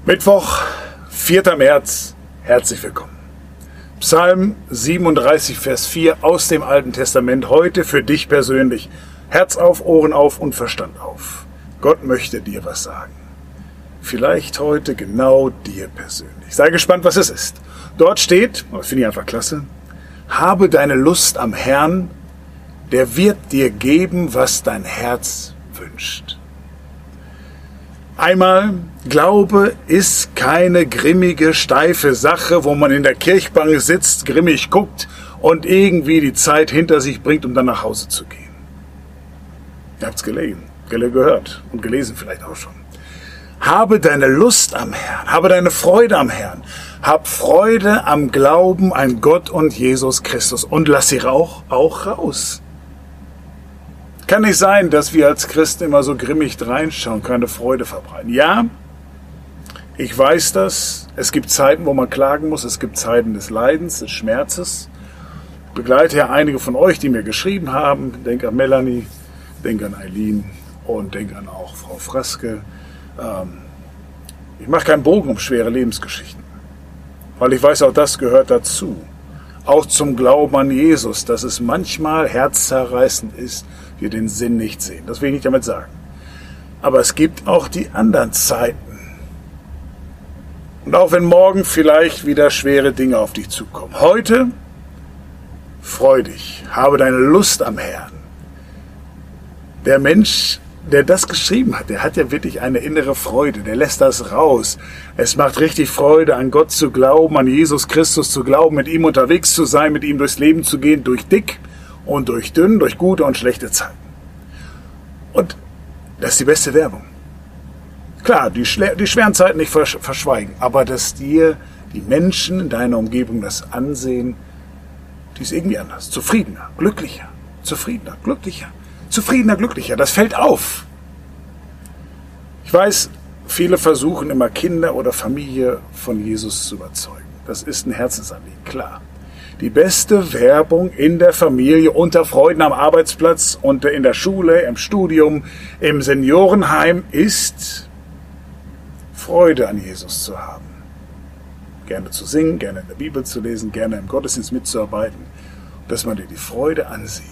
Mittwoch, 4. März, herzlich willkommen. Psalm 37, Vers 4 aus dem Alten Testament, heute für dich persönlich. Herz auf, Ohren auf und Verstand auf. Gott möchte dir was sagen. Vielleicht heute genau dir persönlich. Sei gespannt, was es ist. Dort steht, das finde ich einfach klasse, habe deine Lust am Herrn, der wird dir geben, was dein Herz wünscht. Einmal, Glaube ist keine grimmige, steife Sache, wo man in der Kirchbank sitzt, grimmig guckt und irgendwie die Zeit hinter sich bringt, um dann nach Hause zu gehen. Ihr habt's gehört und gelesen vielleicht auch schon. Habe deine Lust am Herrn, habe deine Freude am Herrn, hab Freude am Glauben an Gott und Jesus Christus und lass sie auch raus. Kann nicht sein, dass wir als Christen immer so grimmig reinschauen, keine Freude verbreiten. Ja, ich weiß das. Es gibt Zeiten, wo man klagen muss. Es gibt Zeiten des Leidens, des Schmerzes. Ich begleite ja einige von euch, die mir geschrieben haben. Denke an Melanie, denke an Eileen und denke an auch Frau Fraske. Ich mache keinen Bogen um schwere Lebensgeschichten, weil ich weiß, auch das gehört dazu. Auch zum Glauben an Jesus, dass es manchmal herzzerreißend ist, wir den Sinn nicht sehen. Das will ich nicht damit sagen. Aber es gibt auch die anderen Zeiten. Und auch wenn morgen vielleicht wieder schwere Dinge auf dich zukommen. Heute freu dich, habe deine Lust am Herrn. Der Mensch, der das geschrieben hat, der hat ja wirklich eine innere Freude, der lässt das raus. Es macht richtig Freude, an Gott zu glauben, an Jesus Christus zu glauben, mit ihm unterwegs zu sein, mit ihm durchs Leben zu gehen, durch dick und durch dünn, durch gute und schlechte Zeiten. Und das ist die beste Werbung. Klar, die schweren Zeiten nicht verschweigen, aber dass dir die Menschen in deiner Umgebung das ansehen, die ist irgendwie anders. Zufriedener, glücklicher, zufriedener, glücklicher. Zufriedener, glücklicher, das fällt auf. Ich weiß, viele versuchen immer Kinder oder Familie von Jesus zu überzeugen. Das ist ein Herzensanliegen, klar. Die beste Werbung in der Familie, unter Freunden am Arbeitsplatz, in der Schule, im Studium, im Seniorenheim ist Freude an Jesus zu haben. Gerne zu singen, gerne in der Bibel zu lesen, gerne im Gottesdienst mitzuarbeiten, dass man dir die Freude ansieht.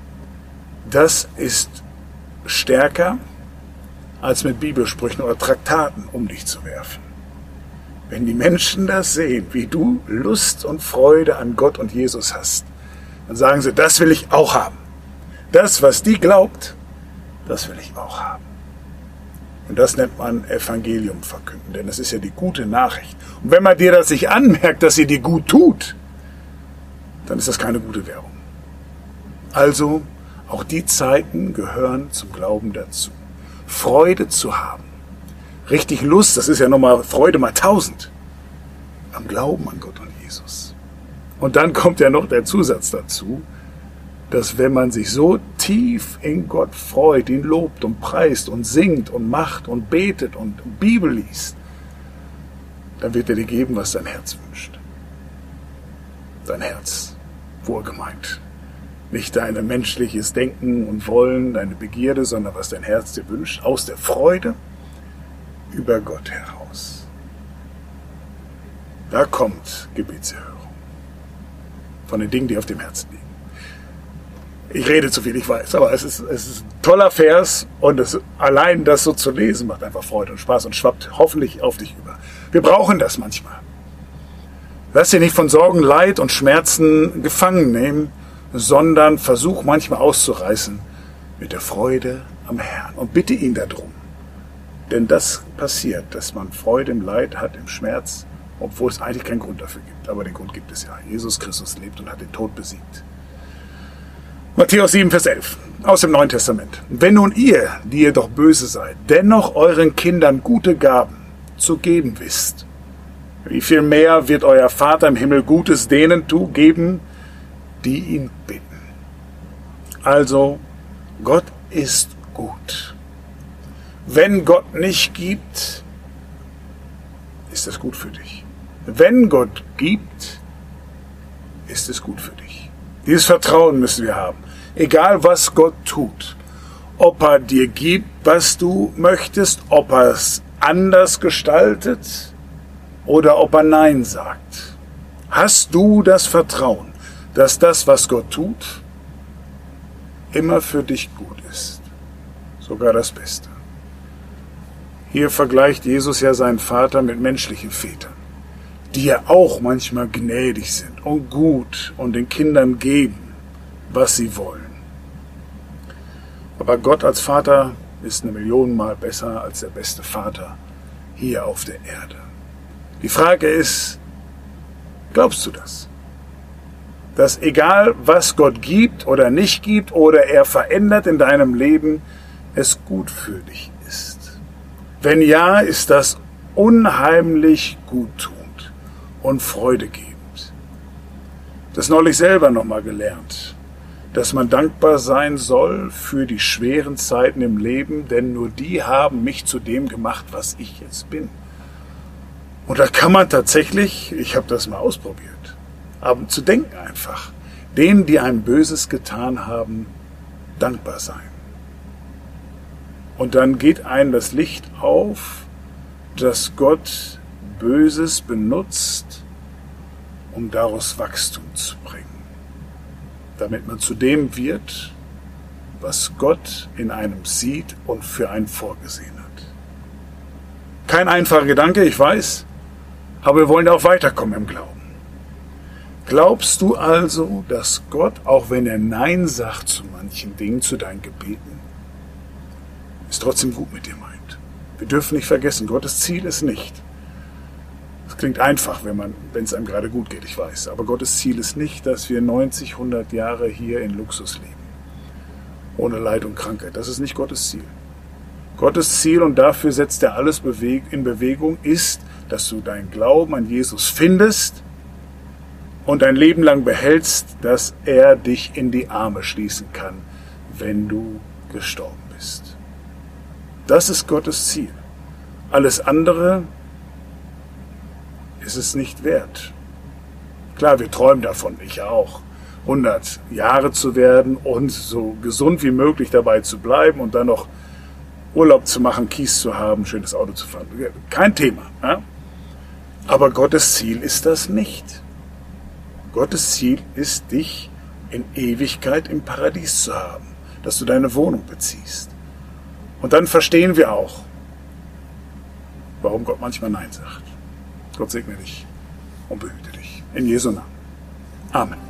Das ist stärker, als mit Bibelsprüchen oder Traktaten um dich zu werfen. Wenn die Menschen das sehen, wie du Lust und Freude an Gott und Jesus hast, dann sagen sie, das will ich auch haben. Das, was die glaubt, das will ich auch haben. Und das nennt man Evangelium verkünden, denn das ist ja die gute Nachricht. Und wenn man dir das nicht anmerkt, dass sie dir gut tut, dann ist das keine gute Werbung. Also, auch die Zeiten gehören zum Glauben dazu. Freude zu haben. Richtig Lust, das ist ja nochmal Freude mal 1000. Am Glauben an Gott und Jesus. Und dann kommt ja noch der Zusatz dazu, dass wenn man sich so tief in Gott freut, ihn lobt und preist und singt und macht und betet und Bibel liest, dann wird er dir geben, was dein Herz wünscht. Dein Herz, wohlgemeint. Nicht dein menschliches Denken und Wollen, deine Begierde, sondern was dein Herz dir wünscht, aus der Freude über Gott heraus. Da kommt Gebetserhörung. Von den Dingen, die auf dem Herzen liegen. Ich rede zu viel, ich weiß, aber es ist ein toller Vers und allein das so zu lesen macht einfach Freude und Spaß und schwappt hoffentlich auf dich über. Wir brauchen das manchmal. Lass dich nicht von Sorgen, Leid und Schmerzen gefangen nehmen, sondern versuch manchmal auszureißen mit der Freude am Herrn und bitte ihn darum. Denn das passiert, dass man Freude im Leid hat, im Schmerz, obwohl es eigentlich keinen Grund dafür gibt. Aber den Grund gibt es ja. Jesus Christus lebt und hat den Tod besiegt. Matthäus 7, Vers 11 aus dem Neuen Testament. Wenn nun ihr, die ihr doch böse seid, dennoch euren Kindern gute Gaben zu geben wisst, wie viel mehr wird euer Vater im Himmel Gutes denen geben, die ihn bitten. Also, Gott ist gut. Wenn Gott nicht gibt, ist es gut für dich. Wenn Gott gibt, ist es gut für dich. Dieses Vertrauen müssen wir haben. Egal was Gott tut. Ob er dir gibt, was du möchtest, ob er es anders gestaltet oder ob er Nein sagt. Hast du das Vertrauen, dass das, was Gott tut, immer für dich gut ist? Sogar das Beste. Hier vergleicht Jesus ja seinen Vater mit menschlichen Vätern, die ja auch manchmal gnädig sind und gut und den Kindern geben, was sie wollen. Aber Gott als Vater ist 1.000.000-mal besser als der beste Vater hier auf der Erde. Die Frage ist, glaubst du das? Dass egal, was Gott gibt oder nicht gibt oder er verändert in deinem Leben, es gut für dich ist? Wenn ja, ist das unheimlich guttunend und freudegebend. Das neulich selber nochmal gelernt, dass man dankbar sein soll für die schweren Zeiten im Leben, denn nur die haben mich zu dem gemacht, was ich jetzt bin. Und da kann man tatsächlich, ich habe das mal ausprobiert, aber zu denken einfach, denen, die einem Böses getan haben, dankbar sein. Und dann geht einem das Licht auf, dass Gott Böses benutzt, um daraus Wachstum zu bringen. Damit man zu dem wird, was Gott in einem sieht und für einen vorgesehen hat. Kein einfacher Gedanke, ich weiß, aber wir wollen auch weiterkommen im Glauben. Glaubst du also, dass Gott, auch wenn er Nein sagt zu manchen Dingen, zu deinen Gebeten, es trotzdem gut mit dir meint? Wir dürfen nicht vergessen, Gottes Ziel ist nicht. Das klingt einfach, wenn es einem gerade gut geht, ich weiß. Aber Gottes Ziel ist nicht, dass wir 90, 100 Jahre hier in Luxus leben. Ohne Leid und Krankheit. Das ist nicht Gottes Ziel. Gottes Ziel, und dafür setzt er alles in Bewegung, ist, dass du deinen Glauben an Jesus findest und dein Leben lang behältst, dass er dich in die Arme schließen kann, wenn du gestorben bist. Das ist Gottes Ziel. Alles andere ist es nicht wert. Klar, wir träumen davon, ich auch, 100 Jahre zu werden und so gesund wie möglich dabei zu bleiben und dann noch Urlaub zu machen, Kies zu haben, schönes Auto zu fahren. Kein Thema. Ja? Aber Gottes Ziel ist das nicht. Gottes Ziel ist, dich in Ewigkeit im Paradies zu haben, dass du deine Wohnung beziehst. Und dann verstehen wir auch, warum Gott manchmal Nein sagt. Gott segne dich und behüte dich. In Jesu Namen. Amen.